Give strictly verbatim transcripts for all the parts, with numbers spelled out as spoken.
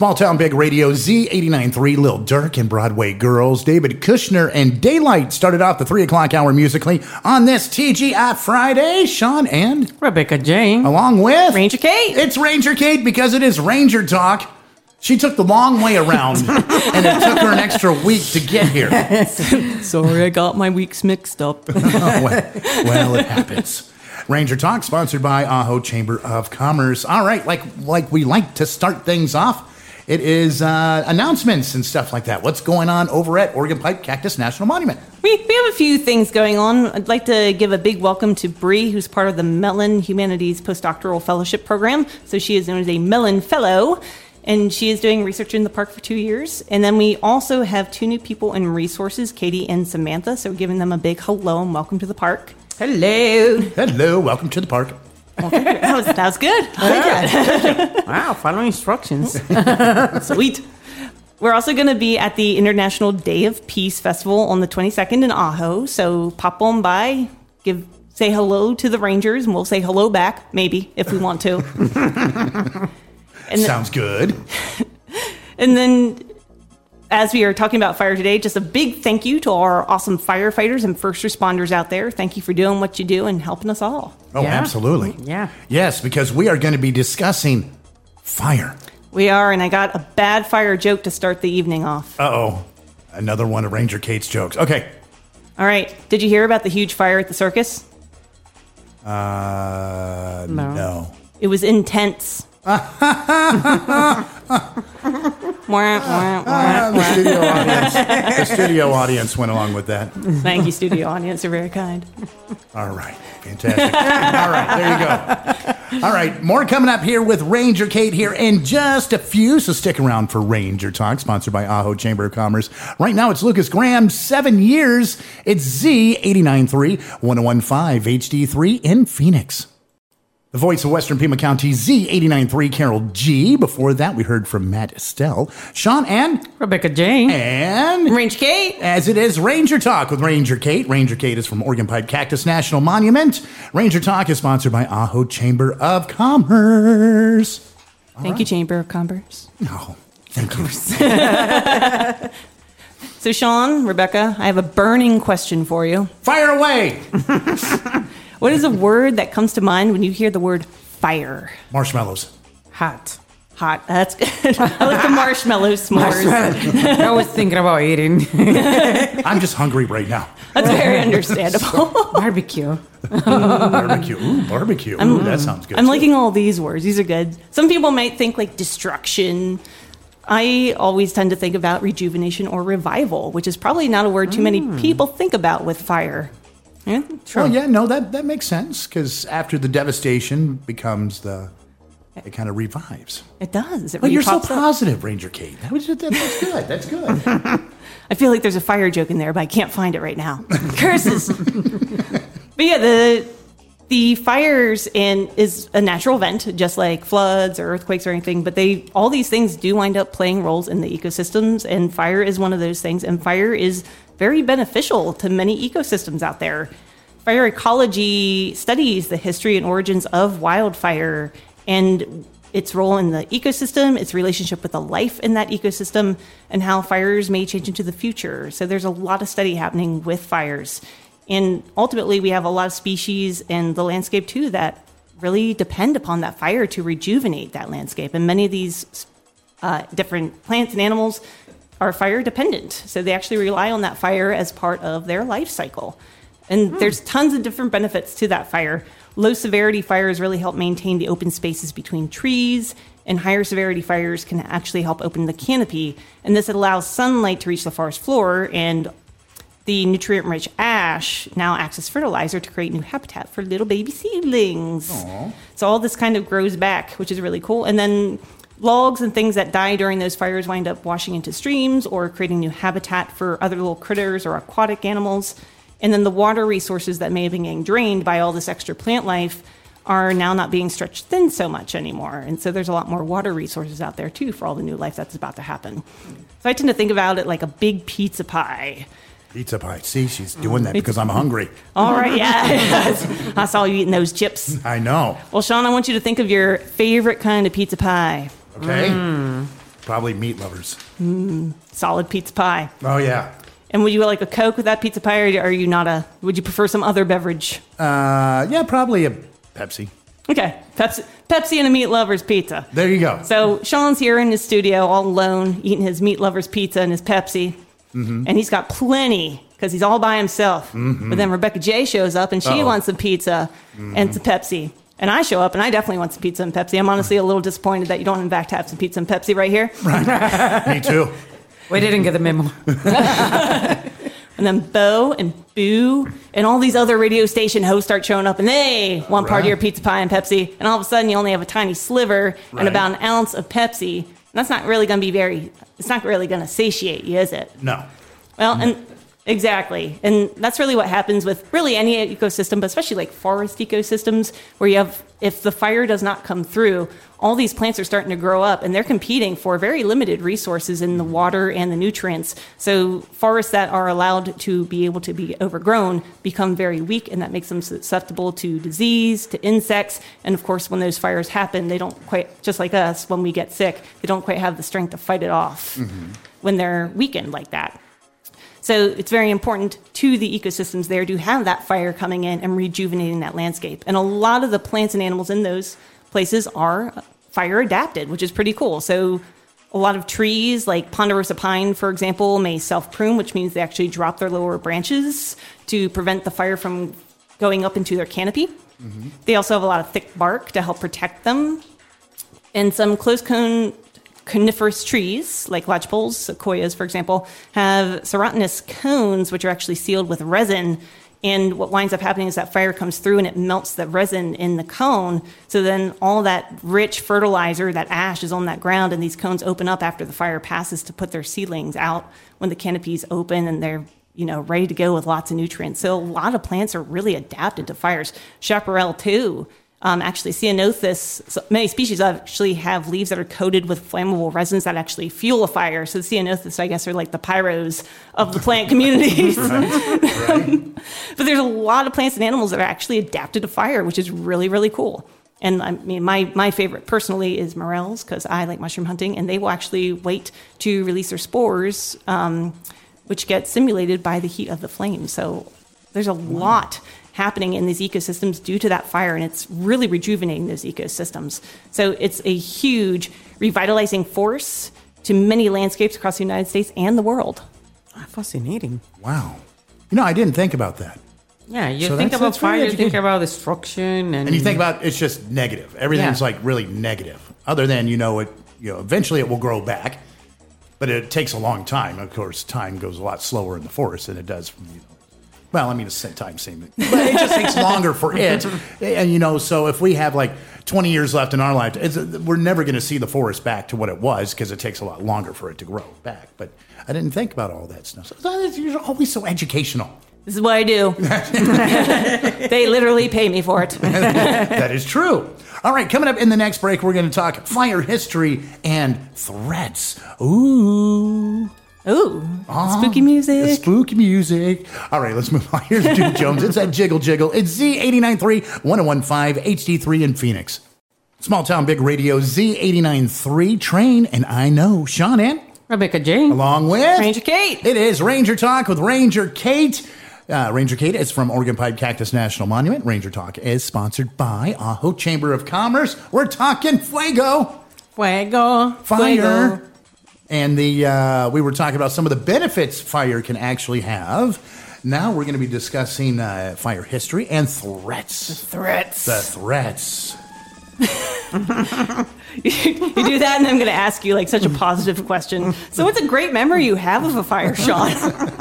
Small Town Big Radio, Z eighty-nine point three, Lil Durk and Broadway Girls. David Kushner and Daylight started off the three o'clock hour musically on this T G I Friday. Sean and Rebecca Jane. Along with Ranger Kate. It's Ranger Kate because it is Ranger Talk. She took the long way around, and it took her an extra week to get here. Sorry, I got my weeks mixed up. oh, well, well, it happens. Ranger Talk, sponsored by Ajo Chamber of Commerce. All right, like like we like to start things off, it is uh, announcements and stuff like that. What's going on over at Oregon Pike Cactus National Monument? We, we have a few things going on. I'd like to give a big welcome to Bree, who's part of the Mellon Humanities Postdoctoral Fellowship Program. So she is known as a Mellon Fellow, and she is doing research in the park for two years. And then we also have two new people in resources, Katie and Samantha. So we're giving them a big hello and welcome to the park. Hello. Hello, welcome to the park. Well, that, was, that was good. Yeah. Wow, follow instructions. Sweet. We're also going to be at the International Day of Peace Festival on the twenty-second in Ajo. So pop on by, give say hello to the Rangers, and we'll say hello back, maybe, if we want to. And Sounds good. And then, as we are talking about fire today, just a big thank you to our awesome firefighters and first responders out there. Thank you for doing what you do and helping us all. Oh, Yeah. absolutely. Yeah. Yes, because we are going to be discussing fire. We are, and I got a bad fire joke to start the evening off. Uh-oh. Another one of Ranger Kate's jokes. Okay. All right. Did you hear about the huge fire at the circus? Uh, No. no. It was intense. Wah, wah, Ah, wah. the studio audience. The studio audience went along with that. Thank you, studio audience. You're very kind. All right. Fantastic. All right. There you go. All right. More coming up here with Ranger Kate here in just a few. So stick around for Ranger Talk, sponsored by Ajo Chamber of Commerce. Right now, it's Lucas Graham, seven years. It's Z eighty-nine point three, ten fifteen H D three in Phoenix. The voice of Western Pima County, Z eighty-nine point three, Carol G. Before that, we heard from Matt Estelle, Sean, and Rebecca Jane. and Ranger Kate. as it is Ranger Talk with Ranger Kate. Ranger Kate is from Oregon Pike Cactus National Monument. Ranger Talk is sponsored by Ajo Chamber of Commerce. All Thank right. you, Chamber of Commerce. Oh, thank you. So, Sean, Rebecca, I have a burning question for you. Fire away! What is a word that comes to mind when you hear the word fire? Marshmallows. Hot. Hot. That's good. I like the marshmallow s'mores. I was thinking about eating. I'm just hungry right now. That's very understandable. Barbecue. Barbecue. Ooh, barbecue. Ooh, that sounds good. I'm too. liking all these words. These are good. Some people might think like destruction. I always tend to think about rejuvenation or revival, which is probably not a word too many people think about with fire. Yeah, Well, yeah, no, that, that makes sense because after the devastation becomes the, it kind of revives. it does. It But really you're so pops up. positive, Ranger Kate. That was, that, that's good. That's good. I feel like there's a fire joke in there, but I can't find it right now. Curses. But yeah, the the fires and is a natural event, just like floods or earthquakes or anything. But they all these things do wind up playing roles in the ecosystems, and fire is one of those things. And fire is very beneficial to many ecosystems out there. Fire ecology studies the history and origins of wildfire and its role in the ecosystem, its relationship with the life in that ecosystem, and how fires may change into the future. So there's a lot of study happening with fires. And ultimately, we have a lot of species in the landscape, too, that really depend upon that fire to rejuvenate that landscape. And many of these uh, different plants and animals are fire dependent. So they actually rely on that fire as part of their life cycle. And there's tons of different benefits to that fire. Low severity fires really help maintain the open spaces between trees, and higher severity fires can actually help open the canopy. And this allows sunlight to reach the forest floor, and the nutrient-rich ash now acts as fertilizer to create new habitat for little baby seedlings. Aww. So all this kind of grows back, which is really cool. And then logs and things that die during those fires wind up washing into streams or creating new habitat for other little critters or aquatic animals. And then the water resources that may have been getting drained by all this extra plant life are now not being stretched thin so much anymore. And so there's a lot more water resources out there, too, for all the new life that's about to happen. So I tend to think about it like a big pizza pie. Pizza pie. See, she's doing that because I'm hungry. All right, yeah. I saw you eating those chips. I know. Well, Sean, I want you to think of your favorite kind of pizza pie. Okay. Probably meat lovers. Solid pizza pie. Oh, yeah. And would you like a Coke with that pizza pie, or are you not a? Would you prefer some other beverage? Uh, yeah, probably a Pepsi. Okay, Pepsi, Pepsi and a meat lover's pizza. There you go. So Sean's here in his studio all alone, eating his meat lover's pizza and his Pepsi, mm-hmm. and he's got plenty because he's all by himself. Mm-hmm. But then Rebecca J shows up and she Uh-oh. wants some pizza mm-hmm. and some Pepsi. And I show up and I definitely want some pizza and Pepsi. I'm honestly a little disappointed that you don't in fact have some pizza and Pepsi right here. Right. Me too. We didn't get the memo. And then Bo and Boo and all these other radio station hosts start showing up and they want part of Right. your pizza pie and Pepsi. And all of a sudden you only have a tiny sliver Right. and about an ounce of Pepsi. And that's not really going to be very, it's not really going to satiate you, is it? No. Well, and exactly. And that's really what happens with really any ecosystem, but especially like forest ecosystems where you have, if the fire does not come through, all these plants are starting to grow up and they're competing for very limited resources in the water and the nutrients. So forests that are allowed to be able to be overgrown become very weak, and that makes them susceptible to disease, to insects. And of course, when those fires happen, they don't quite, just like us, when we get sick, they don't quite have the strength to fight it off mm-hmm. when they're weakened like that. So it's very important to the ecosystems there to have that fire coming in and rejuvenating that landscape. And a lot of the plants and animals in those places are fire adapted, which is pretty cool. So a lot of trees like ponderosa pine, for example, may self-prune, which means they actually drop their lower branches to prevent the fire from going up into their canopy. Mm-hmm. They also have a lot of thick bark to help protect them. And some close cone coniferous trees, like lodgepoles, sequoias, for example, have serotinous cones, which are actually sealed with resin. And what winds up happening is that fire comes through and it melts the resin in the cone. So then all that rich fertilizer, that ash, is on that ground, and these cones open up after the fire passes to put their seedlings out when the canopy's open and they're, you know, ready to go with lots of nutrients. So a lot of plants are really adapted to fires. Chaparral, too. Um, actually, Ceanothus, so many species actually have leaves that are coated with flammable resins that actually fuel a fire. So Ceanothus, I guess, are like the pyros of the plant communities. Right. Right. But there's a lot of plants and animals that are actually adapted to fire, which is really, really cool. And I mean, my, my favorite personally is morels, because I like mushroom hunting, and they will actually wait to release their spores, um, which get simulated by the heat of the flame. So there's a lot happening in these ecosystems due to that fire, and it's really rejuvenating those ecosystems. So it's a huge revitalizing force to many landscapes across the United States and the world. Fascinating. Wow. You know, I didn't think about that. Yeah, you So think that's- about that's very fire, you think educated. about destruction, and, And you think about it's just negative. Everything's Yeah. like really negative. Other than, you know, it you know, eventually it will grow back, but it takes a long time. Of course, time goes a lot slower in the forest than it does, you know. Well, I mean, it's same time, same thing. But it just takes longer for it. And, you know, so if we have like twenty years left in our life, it's, we're never going to see the forest back to what it was because it takes a lot longer for it to grow back. But I didn't think about all that stuff. So you're always so educational. This is what I do. They literally pay me for it. That is true. All right, coming up in the next break, we're going to talk fire history and threats. Ooh. Ooh, Ah, spooky music. Spooky music. All right, let's move on. Here's Duke Jones. It's at Jiggle Jiggle. It's Z eighty-nine point three, one oh one point five, H D three in Phoenix. Small Town Big Radio, Z eighty-nine point three, Train, and I Know. Sean and Rebecca Jane. along with Ranger Kate. It is Ranger Talk with Ranger Kate. Uh, Ranger Kate is from Oregon Pipe Cactus National Monument. Ranger Talk is sponsored by Ajo Chamber of Commerce. We're talking fuego. Fuego. Fire. Fuego. And the uh, we were talking about some of the benefits fire can actually have. Now we're going to be discussing uh, fire history and threats. Threats. The threats. You do that, and I'm going to ask you like such a positive question. So, what's a great memory you have of a fire, Sean?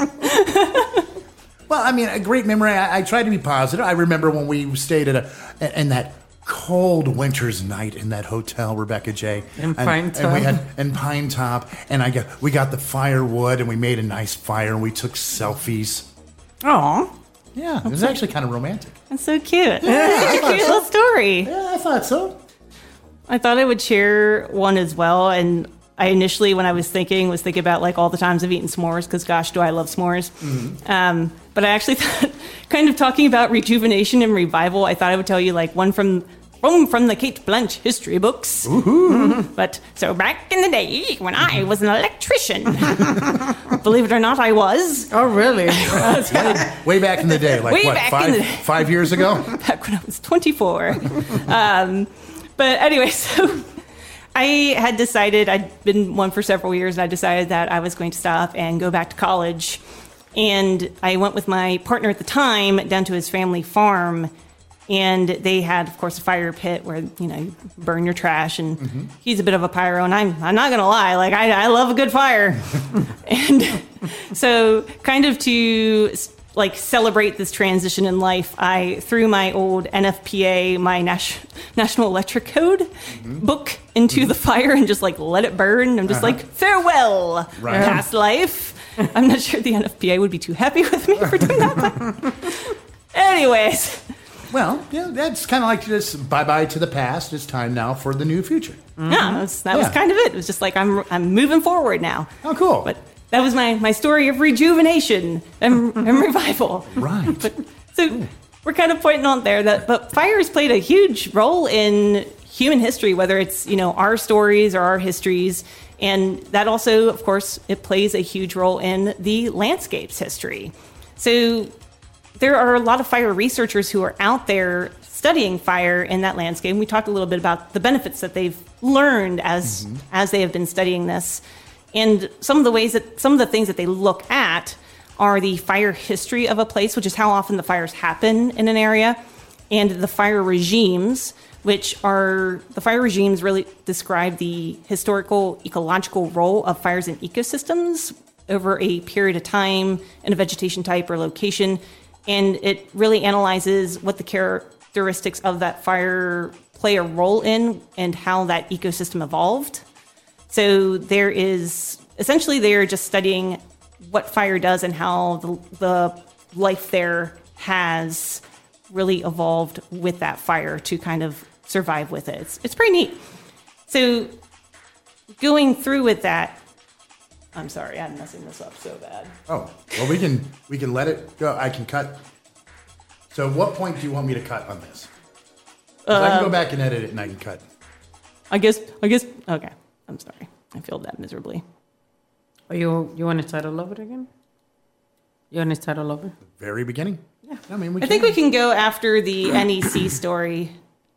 Well, I mean, a great memory. I, I try to be positive. I remember when we stayed at a in that cold winter's night in that hotel, Rebecca J. In and, Pine and we Top. had in Pine Top, and I got we got the firewood, and we made a nice fire, and we took selfies. Aw, Yeah, it was actually kind of romantic. that's so cute. I That's a thought cute so. little story. Yeah, I thought so. I thought I would share one as well, and I initially, when I was thinking, was thinking about like all the times I've eaten s'mores, because gosh, do I love s'mores. Mm-hmm. Um, but I actually thought, kind of talking about rejuvenation and revival, I thought I would tell you like one from from from the Kate Blanche history books. Woohoo. But so back in the day when I was an electrician, believe it or not, I was. Oh, really? Way back in the day, like Way what, back five, in the- five years ago? Back when I was twenty-four. um, but anyway, so I had decided, I'd been one for several years, and I decided that I was going to stop and go back to college. And I went with my partner at the time down to his family farm, and they had, of course, a fire pit where, you know, you burn your trash, and mm-hmm. he's a bit of a pyro, and I'm, I'm not going to lie, like, I, I love a good fire. And so kind of to, like, celebrate this transition in life, I threw my old N F P A, my Nas- National Electric Code mm-hmm. book into mm-hmm. the fire and just, like, let it burn. I'm just uh-huh. like, farewell, right. past life. I'm not sure the N F P A would be too happy with me for doing that. But anyways. Well, yeah, that's kind of like just bye-bye to the past. It's time now for the new future. Mm-hmm. Yeah, that, was, that yeah. was kind of it. It was just like, I'm I'm moving forward now. Oh, cool. But that was my, my story of rejuvenation and, and revival. Right. But, so cool. We're kind of pointing out there that, but fire has played a huge role in human history, whether it's, you know, our stories or our histories. And that also, of course, it plays a huge role in the landscape's history. So there are a lot of fire researchers who are out there studying fire in that landscape. And we talked a little bit about the benefits that they've learned as mm-hmm. as they have been studying this. And some of the ways that some of the things that they look at are the fire history of a place, which is how often the fires happen in an area, and the fire regimes, which are the fire regimes really describe the historical ecological role of fires in ecosystems over a period of time in a vegetation type or location. And it really analyzes what the characteristics of that fire play a role in and how that ecosystem evolved. So there is, essentially they're just studying what fire does and how the, the life there has really evolved with that fire to kind of survive with it. It's, it's pretty neat. So going through with that, I'm sorry, I'm messing this up so bad. Oh, well, we can we can let it go. I can cut. So what point do you want me to cut on this? 'Cause uh, I can go back and edit it and I can cut. I guess, I guess, okay. I'm sorry. I failed that miserably. Oh, you you want to start all over again? You want to start all over? Very beginning? Yeah. I mean, we I can. think we can go after the N E C story.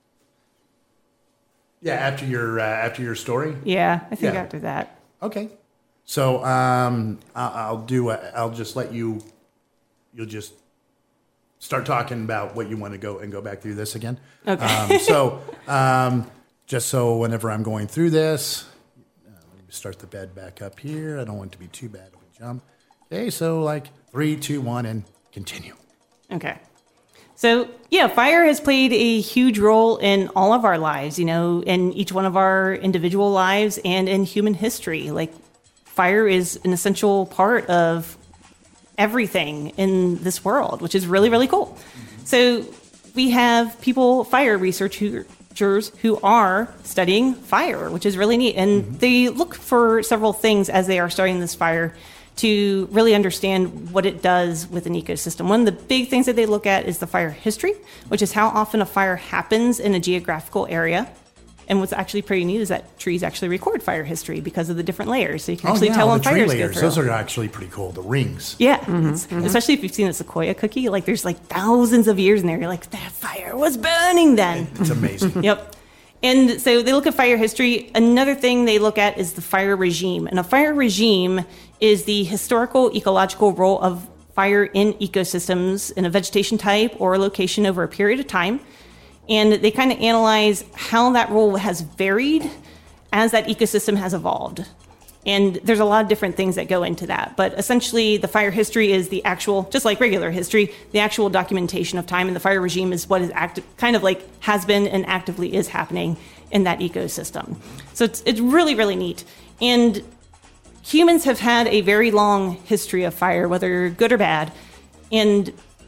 Yeah, after your uh, after your story. Yeah, I think Yeah. after that. Okay. So um, I- I'll do. A, I'll just let you. You'll just start talking about what you want to go and go back through this again. Okay. Um, so um, just so whenever I'm going through this, uh, let me start the bed back up here. I don't want it to be too bad of a jump. Okay. So like three, two, one, and continue. Okay. So, yeah, fire has played a huge role in all of our lives, you know, in each one of our individual lives and in human history. Like, fire is an essential part of everything in this world, which is really, really cool. So, we have people, fire researchers, who are studying fire, which is really neat. And mm-hmm. they look for several things as they are studying this fire to really understand what it does with an ecosystem. One of the big things that they look at is the fire history, which is how often a fire happens in a geographical area. And what's actually pretty neat is that trees actually record fire history because of the different layers. So you can actually oh, yeah, tell when the tree fires layers. go through. Those are actually pretty cool. The rings. Yeah, mm-hmm, mm-hmm. Especially if you've seen a sequoia cookie. Like there's like thousands of years in there. You're like, that fire was burning then. It's amazing. Yep. And so they look at fire history. Another thing they look at is the fire regime. And a fire regime is the historical ecological role of fire in ecosystems in a vegetation type or location over a period of time. And they kind of analyze how that role has varied as that ecosystem has evolved. And there's a lot of different things that go into that. But essentially, the fire history is the actual, just like regular history, the actual documentation of time. And the fire regime is what is active, kind of like has been and actively is happening in that ecosystem. So it's, it's really, really neat. And humans have had a very long history of fire, whether good or bad. And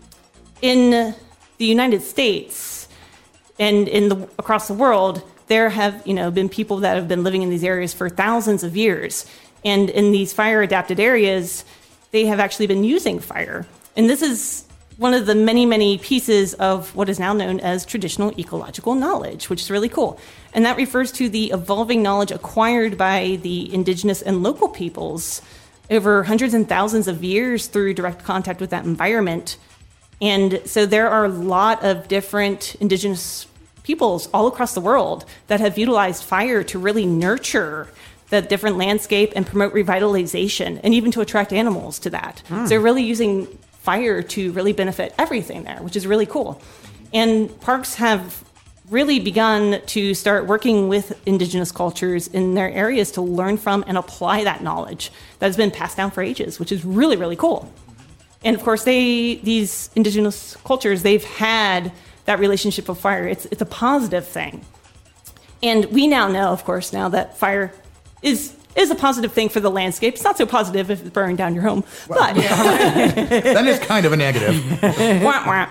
in the United States and in the across the world, there have, you know, been people that have been living in these areas for thousands of years. And in these fire-adapted areas, they have actually been using fire. And this is one of the many, many pieces of what is now known as traditional ecological knowledge, which is really cool. And that refers to the evolving knowledge acquired by the indigenous and local peoples over hundreds and thousands of years through direct contact with that environment. And so there are a lot of different indigenous peoples all across the world that have utilized fire to really nurture the different landscape and promote revitalization, and even to attract animals to that. Mm. So they're really using fire to really benefit everything there, which is really cool. And parks have really begun to start working with indigenous cultures in their areas to learn from and apply that knowledge that has been passed down for ages, which is really, really cool. And of course, they these indigenous cultures, they've had that relationship with fire. It's it's a positive thing. And we now know, of course, now that fire is is a positive thing for the landscape. It's not so positive if it's burning down your home, well, but that is kind of a negative. wah, wah.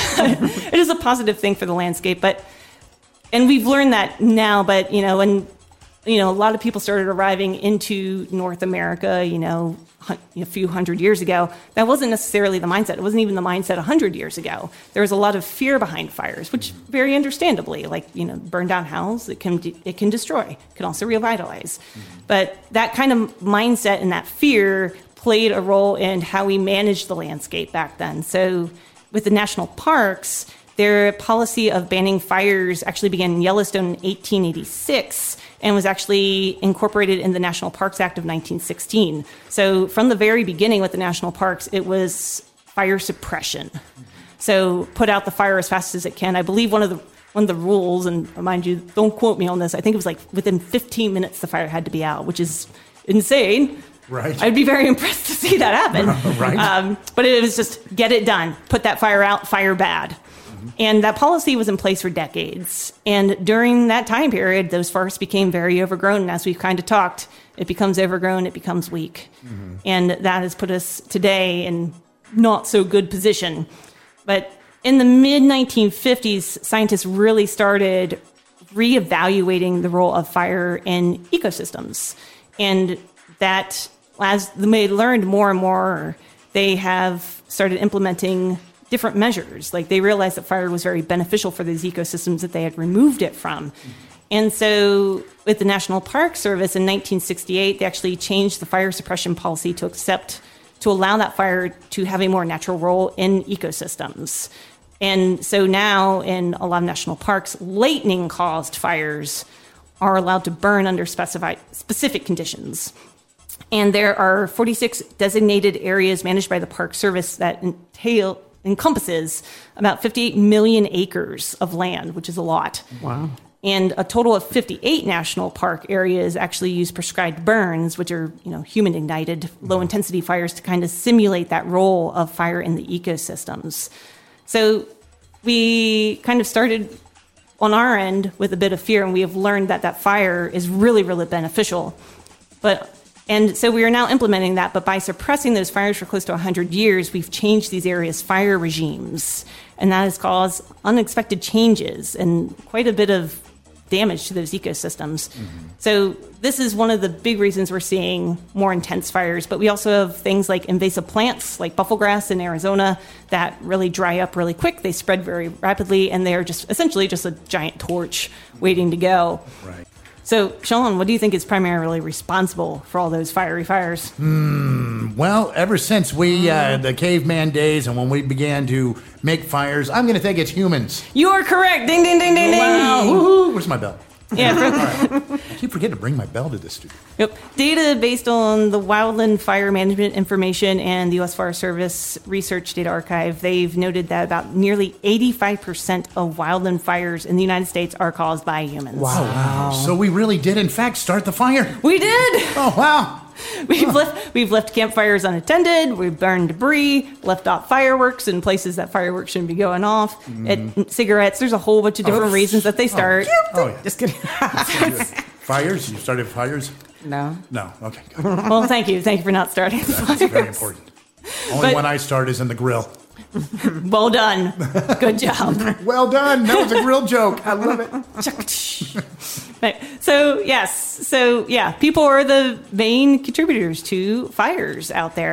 It is a positive thing for the landscape, but and we've learned that now. But you know, when you know, a lot of people started arriving into North America, you know, a few hundred years ago, that wasn't necessarily the mindset. It wasn't even the mindset a hundred years ago. There was a lot of fear behind fires, which very understandably, like, you know, burn down house, it can it can destroy, it can also revitalize. Mm-hmm. But that kind of mindset and that fear played a role in how we managed the landscape back then. So with the national parks, their policy of banning fires actually began in Yellowstone in eighteen eighty-six and was actually incorporated in the National Parks Act of nineteen sixteen. So from the very beginning with the national parks, it was fire suppression. So put out the fire as fast as it can. I believe one of the one of the rules, and mind you, don't quote me on this, I think it was like within fifteen minutes the fire had to be out, which is insane. Right. I'd be very impressed to see that happen. Right. Um, but it was just get it done. Put that fire out, fire bad. And that policy was in place for decades. And during that time period, those forests became very overgrown. And as we've kind of talked, it becomes overgrown, it becomes weak. Mm-hmm. And that has put us today in not so good position. But in the mid nineteen fifties, scientists really started reevaluating the role of fire in ecosystems. And that, as they learned more and more, they have started implementing different measures. Like they realized that fire was very beneficial for these ecosystems that they had removed it from. Mm-hmm. And so with the National Park Service in nineteen sixty-eight, they actually changed the fire suppression policy to accept, to allow that fire to have a more natural role in ecosystems. And so now in a lot of national parks, lightning-caused fires are allowed to burn under specified specific conditions. And there are forty-six designated areas managed by the Park Service that entail encompasses about fifty-eight million acres of land, which is a lot. Wow. And a total of fifty-eight national park areas actually use prescribed burns, which are, you know, human ignited low intensity fires to kind of simulate that role of fire in the ecosystems. So we kind of started on our end with a bit of fear, and we have learned that that fire is really, really beneficial. But And so we are now implementing that, but by suppressing those fires for close to one hundred years, we've changed these areas' fire regimes, and that has caused unexpected changes and quite a bit of damage to those ecosystems. Mm-hmm. So this is one of the big reasons we're seeing more intense fires, but we also have things like invasive plants, like bufflegrass in Arizona, that really dry up really quick. They spread very rapidly, and they're just essentially just a giant torch waiting to go. Right. So, Sean, what do you think is primarily responsible for all those fiery fires? Hmm. Well, ever since we, uh, the caveman days and when we began to make fires, I'm going to think it's humans. You are correct. Ding, ding, ding, ding, ding. Wow. Woo-hoo. Where's my bell? Yeah. Right. I keep forgetting to bring my bell to the studio. Yep. Data based on the Wildland Fire Management Information and the U S Forest Service Research Data Archive, they've noted that about nearly eighty-five percent of wildland fires in the United States are caused by humans. Wow. wow. So we really did, in fact, start the fire. We did. Oh, wow. We've left we've left campfires unattended. We've burned debris, left off fireworks in places that fireworks shouldn't be going off. Mm. At cigarettes, there's a whole bunch of different oh. reasons that they start. Oh, oh yeah. Just kidding. Fires? You started fires? No. No. Okay. Good. Well, thank you. Thank you for not starting. That's fires. very important. Only But, one I start is in the grill. Well done. Good job. Well done. That was a grill joke. I love it. Right. So, yes. So, yeah, people are the main contributors to fires out there.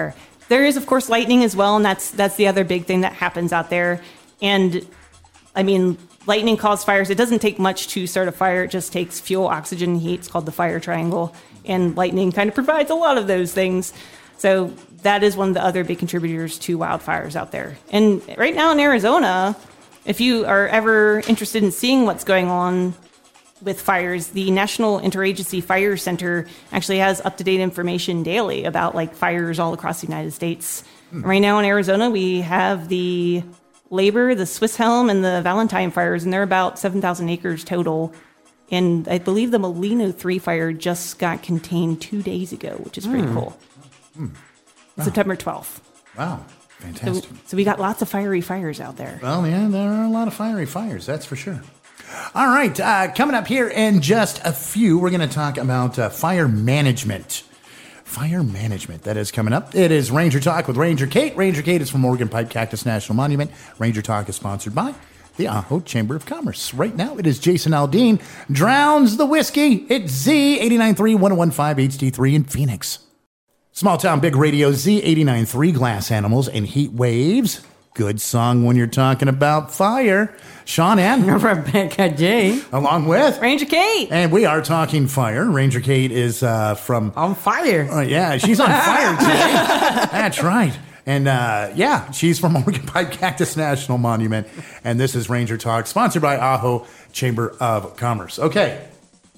there is, of course, lightning as well, and that's that's the other big thing that happens out there. And I mean, lightning causes fires. It doesn't take much to start a fire. It just takes fuel, oxygen, and heat. It's called the fire triangle. And lightning kind of provides a lot of those things. So that is one of the other big contributors to wildfires out there. And right now in Arizona, if you are ever interested in seeing what's going on with fires, the National Interagency Fire Center actually has up-to-date information daily about like fires all across the United States. Hmm. Right now in Arizona, we have the Labor, the Swiss Helm, and the Valentine fires, and they're about seven thousand acres total. And I believe the Molino three fire just got contained two days ago, which is pretty mm. cool. Mm. Wow. September twelfth. Wow. Fantastic. So, so we got lots of fiery fires out there. Well, yeah, there are a lot of fiery fires, that's for sure. All right, uh, coming up here in just a few, we're going to talk about uh, fire management. Fire management, that is coming up. It is Ranger Talk with Ranger Kate. Ranger Kate is from Morgan Pipe Cactus National Monument. Ranger Talk is sponsored by the Ajo Chamber of Commerce. Right now, it is Jason Aldean. Drowns the whiskey. It's Z eight nine three, one oh one five H D three in Phoenix. Small Town Big Radio, Z eight nine three, Glass Animals and Heat Waves. Good song when you're talking about fire. Sean and Rebecca J. Along with Ranger Kate. And we are talking fire. Ranger Kate is uh, from... On fire. Uh, yeah, she's on fire today. That's right. And, uh, yeah, she's from Morgan Pipe Cactus National Monument. And this is Ranger Talk, sponsored by Ajo Chamber of Commerce. Okay.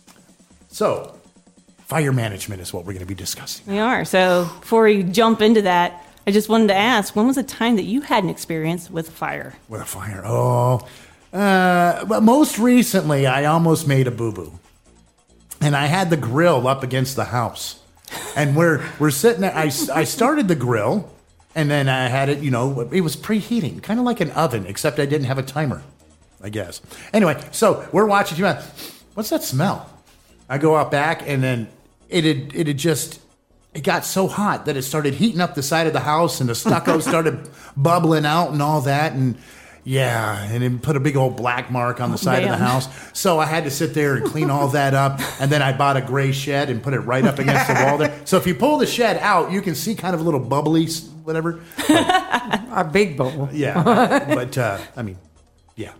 So, fire management is what we're going to be discussing. We are. So, before we jump into that, I just wanted to ask, when was a time that you had an experience with fire? With a fire? Oh, uh, well, most recently, I almost made a boo-boo. And I had the grill up against the house. And we're, we're sitting there. I, I started the grill. And then I had it, you know, it was preheating, kind of like an oven, except I didn't have a timer, I guess. Anyway, so we're watching T V. What's that smell? I go out back, and then it had, it had just, it got so hot that it started heating up the side of the house, and the stucco started bubbling out and all that. And yeah, and it put a big old black mark on the side Man. of the house. So I had to sit there and clean all that up. And then I bought a gray shed and put it right up against the wall there. So if you pull the shed out, you can see kind of a little bubbly, whatever. But, a big bubble. Yeah. But, uh, I mean, yeah.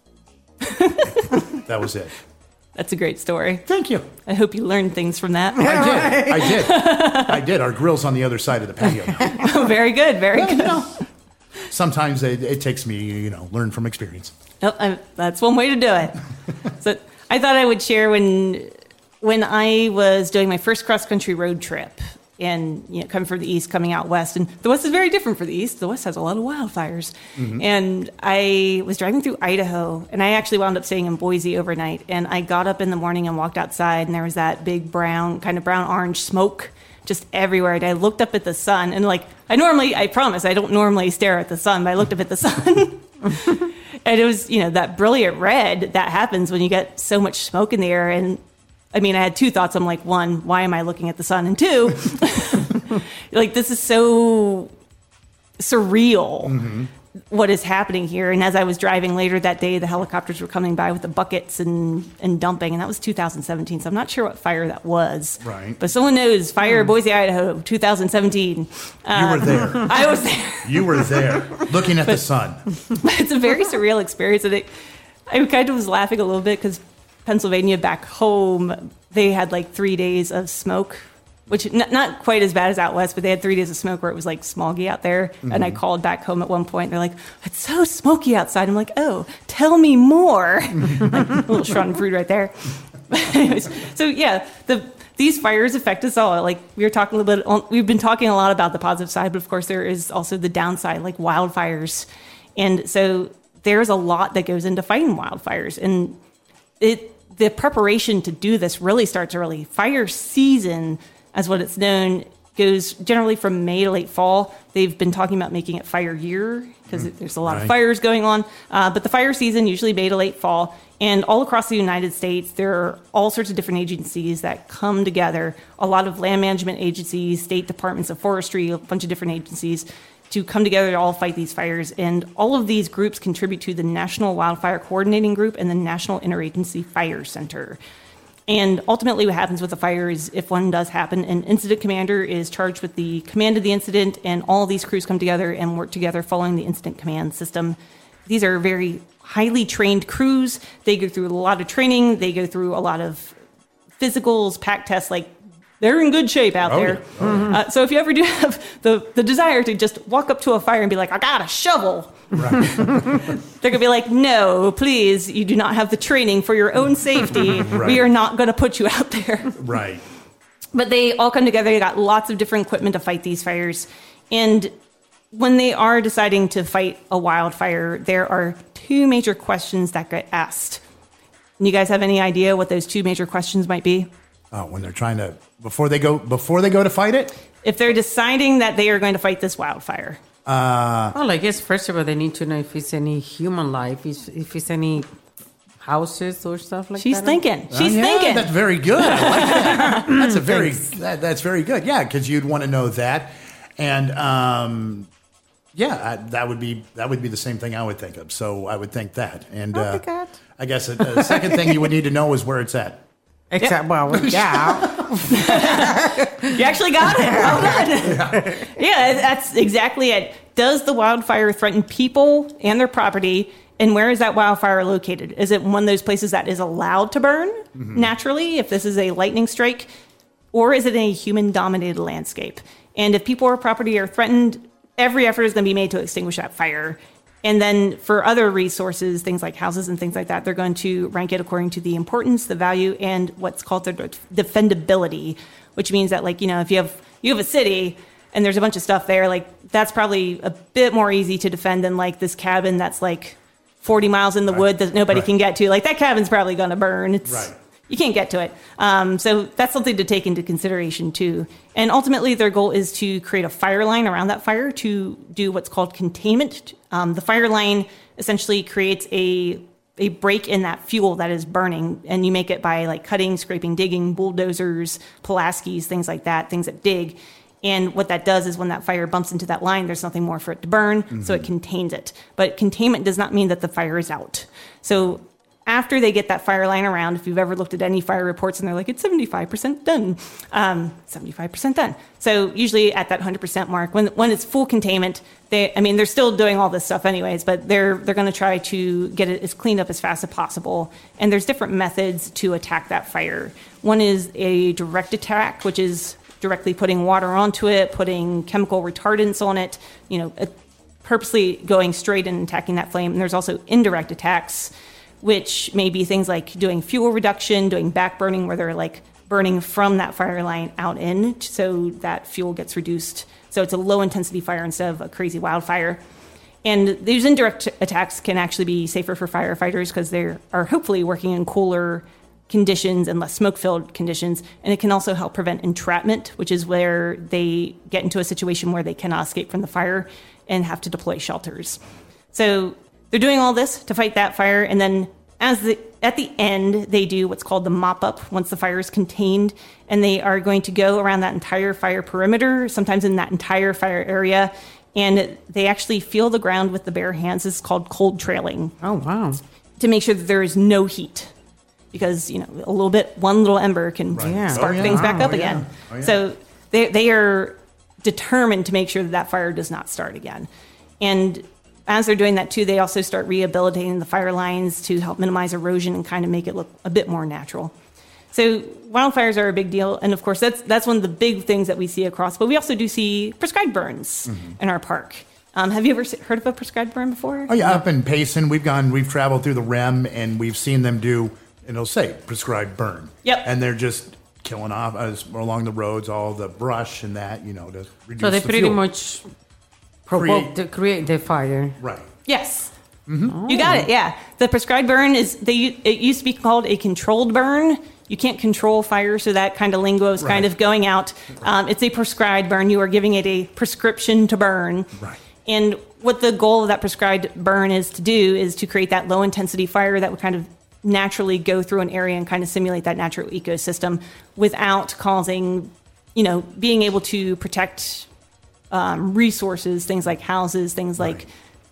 That was it. That's a great story. Thank you. I hope you learned things from that. I did. I did. I did. Our grill's on the other side of the patio now. Very good. Very well, good. You know, sometimes it, it takes me, you know, learn from experience. Oh, I, that's one way to do it. So I thought I would share when when I was doing my first cross-country road trip and, you know, coming from the east, coming out west. And the west is very different for the east. The west has a lot of wildfires. Mm-hmm. And I was driving through Idaho, and I actually wound up staying in Boise overnight. And I got up in the morning and walked outside, and there was that big brown, kind of brown-orange smoke just everywhere. And I looked up at the sun, and like, I normally, I promise, I don't normally stare at the sun, but I looked up at the sun. And it was, you know, that brilliant red that happens when you get so much smoke in the air. And I mean, I had two thoughts. I'm like, one, why am I looking at the sun? And two, like, this is so surreal. Mm-hmm. What is happening here. And as I was driving later that day, the helicopters were coming by with the buckets and, and dumping. And that was two thousand seventeen. So I'm not sure what fire that was. Right. But someone knows. Fire, Boise, Idaho, two thousand seventeen. Uh, you were there. I was there. You were there looking at but, the sun. It's a very surreal experience. And it, I kind of was laughing a little bit because Pennsylvania back home, they had like three days of smoke. Which not, not quite as bad as out west, but they had three days of smoke where it was like smoggy out there. Mm-hmm. And I called back home at one point. They're like, "It's so smoky outside." I'm like, "Oh, tell me more." Like, a little Schadenfreude right there. Anyways, so yeah, the these fires affect us all. Like we were talking a little bit. We've been talking a lot about the positive side, but of course there is also the downside, like wildfires. And so there's a lot that goes into fighting wildfires, and it the preparation to do this really starts early. Fire season, as what it's known, goes generally from May to late fall. They've been talking about making it fire year because mm, there's a lot right. of fires going on. Uh, but the fire season, usually May to late fall. And all across the United States, there are all sorts of different agencies that come together. A lot of land management agencies, state departments of forestry, a bunch of different agencies to come together to all fight these fires. And all of these groups contribute to the National Wildfire Coordinating Group and the National Interagency Fire Center. And ultimately what happens with a fire is if one does happen, an incident commander is charged with the command of the incident, and all these crews come together and work together following the incident command system. These are very highly trained crews. They go through a lot of training. They go through a lot of physicals, pack tests, like they're in good shape out Oh, there. yeah. Oh, yeah. Uh, so if you ever do have the, the desire to just walk up to a fire and be like, I got a shovel, Right. they're going to be like, no, please, you do not have the training for your own safety. Right. We are not going to put you out there. Right. But they all come together. They got lots of different equipment to fight these fires. And when they are deciding to fight a wildfire, there are two major questions that get asked. And you guys have any idea what those two major questions might be? Oh, when they're trying to before they go before they go to fight it. If they're deciding that they are going to fight this wildfire. Uh, Well, I guess first of all, they need to know if it's any human life, if, if it's any houses or stuff like She's that. thinking. She's uh, yeah, thinking. That's very good. I like that. That's a very that, that's very good. Yeah, because you'd want to know that, and um, yeah, I, that would be that would be the same thing I would think of. So I would think that, and Oh, uh, my God. I guess a, a second thing you would need to know is where it's at. Except, well, yeah. You actually got it. Well done. Yeah, that's exactly it. Does the wildfire threaten people and their property? And where is that wildfire located? Is it one of those places that is allowed to burn Mm-hmm. naturally if this is a lightning strike? Or is it a human-dominated landscape? And if people or property are threatened, every effort is going to be made to extinguish that fire. And then for other resources, things like houses and things like that, they're going to rank it according to the importance, the value, and what's called the defendability, which means that, like, you know, if you have you have a city and there's a bunch of stuff there, like, that's probably a bit more easy to defend than, like, this cabin that's, like, forty miles in the wood that nobody Right. can get to. Like, that cabin's probably going to burn. It's Right. You can't get to it. Um, so that's something to take into consideration, too. And ultimately, their goal is to create a fire line around that fire to do what's called containment. Um, the fire line essentially creates a a break in that fuel that is burning, and you make it by like cutting, scraping, digging, bulldozers, Pulaskis, things like that, things that dig. And what that does is when that fire bumps into that line, there's nothing more for it to burn, mm-hmm. so it contains it. But containment does not mean that the fire is out. So after they get that fire line around, if you've ever looked at any fire reports and they're like, it's seventy-five percent done, um, seventy-five percent done. So usually at that one hundred percent mark, when when it's full containment, they, I mean, they're still doing all this stuff anyways, but they're they're going to try to get it as cleaned up as fast as possible. And there's different methods to attack that fire. One is a direct attack, which is directly putting water onto it, putting chemical retardants on it, you know, purposely going straight and attacking that flame. And there's also indirect attacks, which may be things like doing fuel reduction, doing back burning, where they're like burning from that fire line out in, so that fuel gets reduced. So it's a low intensity fire instead of a crazy wildfire. And these indirect attacks can actually be safer for firefighters because they are hopefully working in cooler conditions and less smoke-filled conditions. And it can also help prevent entrapment, which is where they get into a situation where they cannot escape from the fire and have to deploy shelters. So they're doing all this to fight that fire, and then as the at the end, they do what's called the mop-up once the fire is contained, and they are going to go around that entire fire perimeter, sometimes in that entire fire area, and they actually feel the ground with the bare hands. It's called cold trailing. Oh, wow. To make sure that there is no heat, because, you know, a little bit, one little ember can Right. Yeah. spark Oh, yeah. things back Oh, up yeah. again. Oh, yeah. So they they are determined to make sure that that fire does not start again. And as they're doing that too, they also start rehabilitating the fire lines to help minimize erosion and kind of make it look a bit more natural. So wildfires are a big deal, and of course that's that's one of the big things that we see across. But we also do see prescribed burns Mm-hmm. in our park. Um, have you ever se- heard of a prescribed burn before? Oh yeah, up in Payson, we've gone, we've traveled through the R E M, and we've seen them do, and it'll say prescribed burn. Yep. And they're just killing off as along the roads all the brush and that, you know, to reduce So they the pretty fuel. much provoke to create the fire. Right. Yes. Mm-hmm. You got it. Yeah. The prescribed burn is they. It used to be called a controlled burn. You can't control fire, so that kind of lingo is kind Right. of going out. Um, it's a prescribed burn. You are giving it a prescription to burn. Right. And what the goal of that prescribed burn is to do is to create that low intensity fire that would kind of naturally go through an area and kind of simulate that natural ecosystem without causing, you know, being able to protect um, resources, things like houses, things like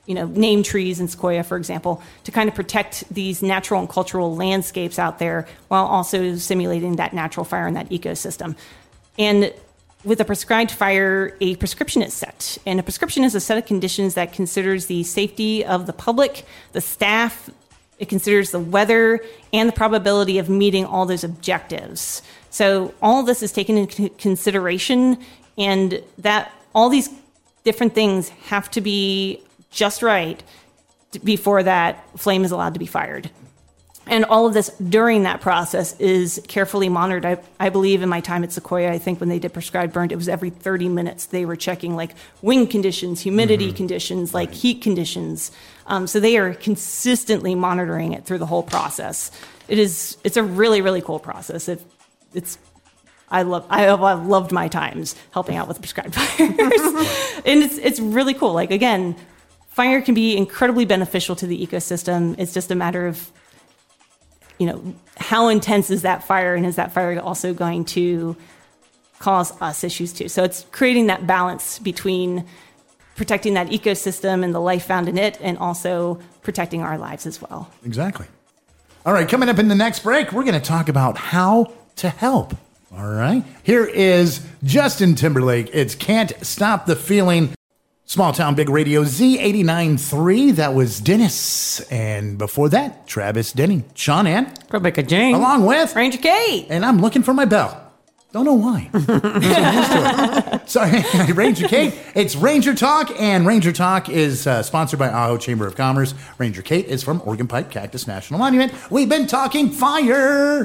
you know, name trees in Sequoia, for example, to kind of protect these natural and cultural landscapes out there while also simulating that natural fire in that ecosystem. And with a prescribed fire, a prescription is set. And a prescription is a set of conditions that considers the safety of the public, the staff, it considers the weather, and the probability of meeting all those objectives. So all of this is taken into consideration, and that all these different things have to be just right before that flame is allowed to be fired. And all of this during that process is carefully monitored. I, I believe in my time at Sequoia, I think when they did prescribed burned, it was every thirty minutes they were checking like wind conditions, humidity mm-hmm. conditions, like right. heat conditions. Um, so they are consistently monitoring it through the whole process. It is, it's a really, really cool process. It, it's, I love, I have I've loved my times helping out with prescribed fires. And it's, it's really cool. Like, again, fire can be incredibly beneficial to the ecosystem. It's just a matter of, you know, how intense is that fire, and is that fire also going to cause us issues too? So it's creating that balance between protecting that ecosystem and the life found in it, and also protecting our lives as well. Exactly. All right, coming up in the next break, we're going to talk about how to help. All right. Here is Justin Timberlake. It's Can't Stop the Feeling. Small Town Big Radio Z eighty-nine point three. That was Dennis. And before that, Travis Denny, Sean Ann, Rebecca Jane, along with Ranger Kate. And I'm looking for my bell. Don't know why. I'm so used to it. Sorry, Ranger Kate. It's Ranger Talk, and Ranger Talk is uh, sponsored by Ajo Chamber of Commerce. Ranger Kate is from Organ Pipe Cactus National Monument. We've been talking fire,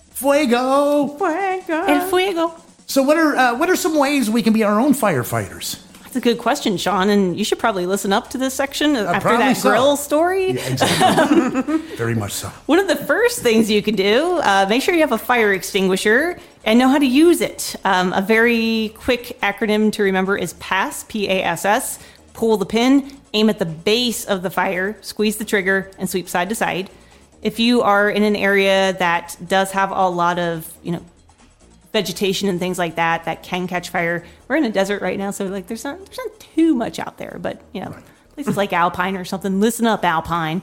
fuego, fuego, el fuego. So, what are uh, what are some ways we can be our own firefighters? That's a good question, Sean, and you should probably listen up to this section uh, after that so. grill story. Yeah, exactly. Very much so. One of the first things you can do, uh, make sure you have a fire extinguisher and know how to use it. Um, a very quick acronym to remember is PASS, P A S S. Pull the pin, aim at the base of the fire, squeeze the trigger, and sweep side to side. If you are in an area that does have a lot of, you know, vegetation and things like that that can catch fire. We're in a desert right now, so like there's not there's not too much out there, but you know, right. places like Alpine or something. Listen up, Alpine.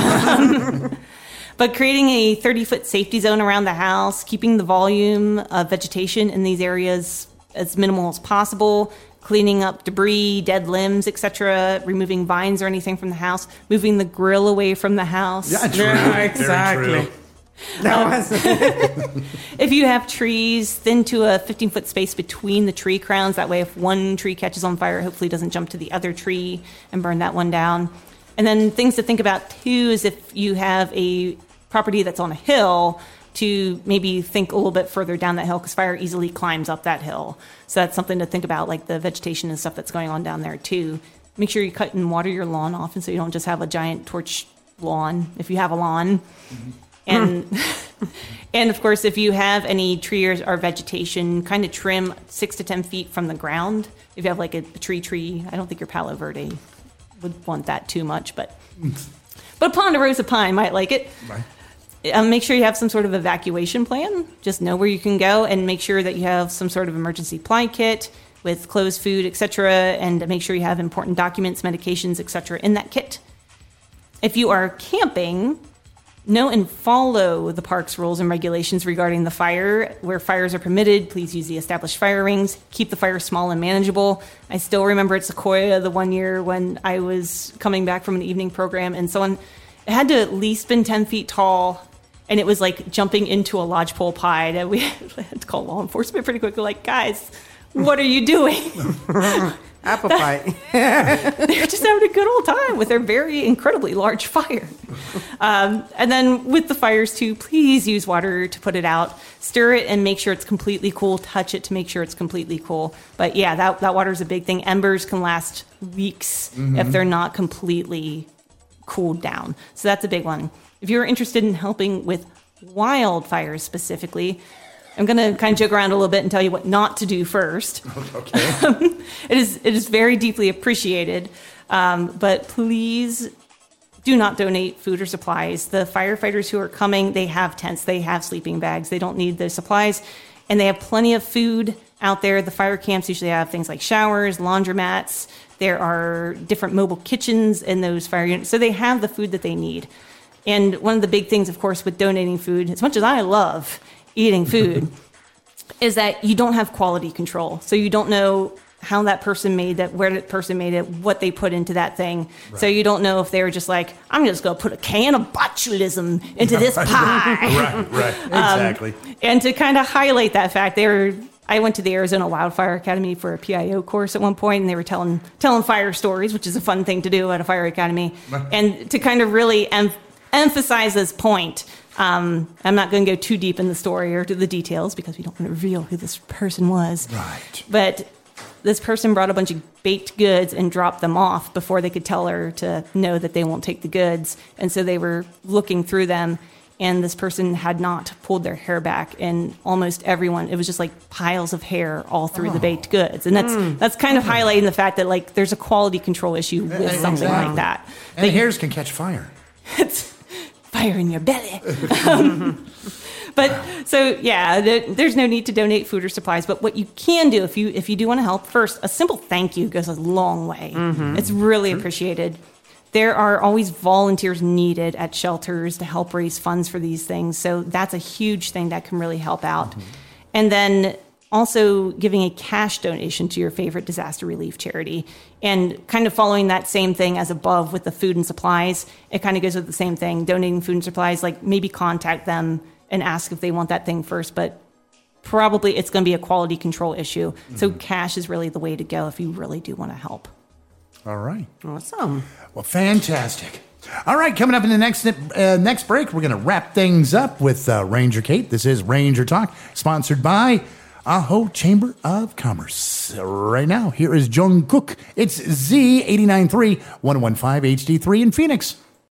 But creating a thirty foot safety zone around the house, keeping the volume of vegetation in these areas as minimal as possible, cleaning up debris, dead limbs, et cetera, removing vines or anything from the house, moving the grill away from the house. Yeah, true. Yeah, exactly. Um, if you have trees, thin to a fifteen foot space between the tree crowns. That way, if one tree catches on fire, hopefully it doesn't jump to the other tree and burn that one down. And then things to think about too is if you have a property that's on a hill, to maybe think a little bit further down that hill, because fire easily climbs up that hill. So that's something to think about, like the vegetation and stuff that's going on down there too. Make sure you cut and water your lawn often, so you don't just have a giant torch lawn if you have a lawn. Mm-hmm. And, and of course, if you have any trees or vegetation, kind of trim six to ten feet from the ground. If you have like a, a tree tree, I don't think your Palo Verde would want that too much, but but Ponderosa pine might like it. Right. Um, make sure you have some sort of evacuation plan. Just know where you can go, and make sure that you have some sort of emergency supply kit with clothes, food, et cetera, and make sure you have important documents, medications, et cetera in that kit. If you are camping, know and follow the park's rules and regulations regarding the fire. Where fires are permitted, please use the established fire rings. Keep the fire small and manageable. I still remember at Sequoia the one year when I was coming back from an evening program, and someone it had to at least been ten feet tall, and it was like jumping into a lodgepole pile. And we had to call law enforcement pretty quickly, like, guys, what are you doing? Apple pie. They're just having a good old time with their very incredibly large fire. Um, and then with the fires too, please use water to put it out. Stir it and make sure it's completely cool. Touch it to make sure it's completely cool. But yeah, that, that water is a big thing. Embers can last weeks mm-hmm. if they're not completely cooled down. So that's a big one. If you're interested in helping with wildfires specifically, I'm going to kind of joke around a little bit and tell you what not to do first. Okay. Um, it is it is very deeply appreciated, um, but please do not donate food or supplies. The firefighters who are coming, they have tents, they have sleeping bags, they don't need the supplies, and they have plenty of food out there. The fire camps usually have things like showers, laundromats. There are different mobile kitchens in those fire units. So they have the food that they need. And one of the big things, of course, with donating food, as much as I love eating food, is that you don't have quality control. So you don't know how that person made that, where that person made it, what they put into that thing. Right. So you don't know if they were just like, I'm just going to put a can of botulism into this pie. Right, right, exactly. Um, and to kind of highlight that fact, they were... I went to the Arizona Wildfire Academy for a P I O course at one point, and they were telling telling fire stories, which is a fun thing to do at a fire academy. And to kind of really em- emphasize this point, um, I'm not going to go too deep in the story or to the details because we don't want to reveal who this person was. Right. But this person brought a bunch of baked goods and dropped them off before they could tell her to know that they won't take the goods. And so they were looking through them. And this person had not pulled their hair back, and almost everyone, it was just like piles of hair all through oh. the baked goods. And that's mm. that's kind of highlighting the fact that like there's a quality control issue with exactly. something like that. And the hairs can catch fire. It's fire in your belly. um, but so yeah, the, there's no need to donate food or supplies. But what you can do if you if you do want to help, first, a simple thank you goes a long way. Mm-hmm. It's really sure. appreciated. There are always volunteers needed at shelters to help raise funds for these things. So that's a huge thing that can really help out. Mm-hmm. And then also giving a cash donation to your favorite disaster relief charity. And kind of following that same thing as above with the food and supplies, it kind of goes with the same thing. Donating food and supplies, like maybe contact them and ask if they want that thing first. But probably it's going to be a quality control issue. Mm-hmm. So cash is really the way to go if you really do want to help. All right. Awesome. Well, fantastic. All right, coming up in the next uh, next break, we're going to wrap things up with uh, Ranger Kate. This is Ranger Talk, sponsored by Aho Chamber of Commerce. Right now, here is Jungkook. It's Z eight nine three, one one five H D three in Phoenix.